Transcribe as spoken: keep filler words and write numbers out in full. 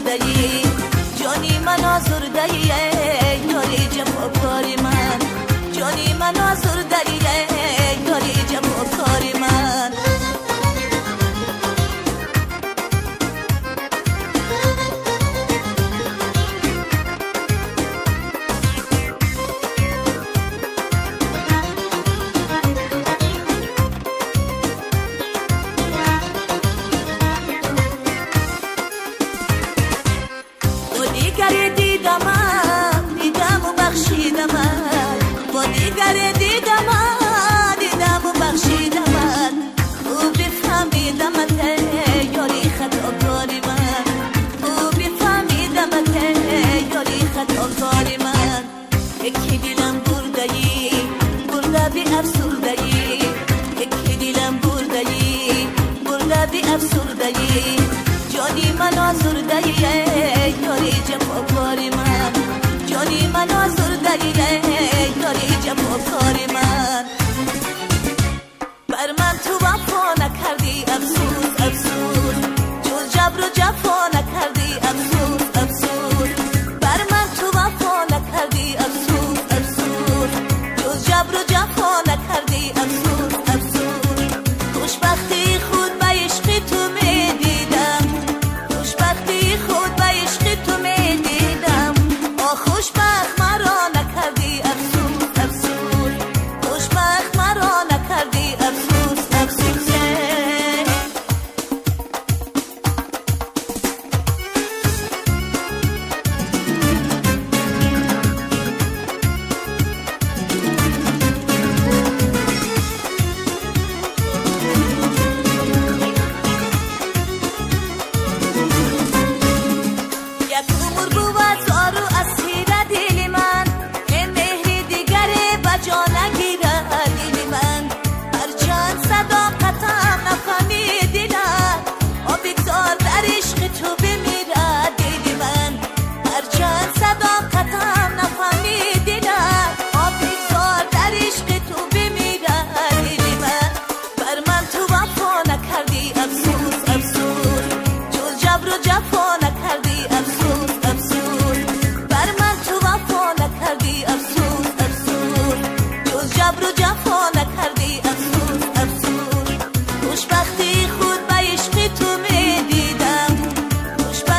آزرده‌ای جانی من آزرده‌ای یاری جفاکاری من جانی من آزرده‌ای یاری جفاکاری من دیگر دیدم دیدم و بخشیدم با دیگر دیدم دیدم و بخشیدم او بفهمیدم یاری خطاکاری من او بفهمیدم یاری خطاکاری من یکی دلم برده‌ای برده بی افسرده‌ای یکی دلم برده‌ای برده بی افسرده‌ای جانی من آزرده‌ای یاری جفاکاری من جانی من آزرده‌ای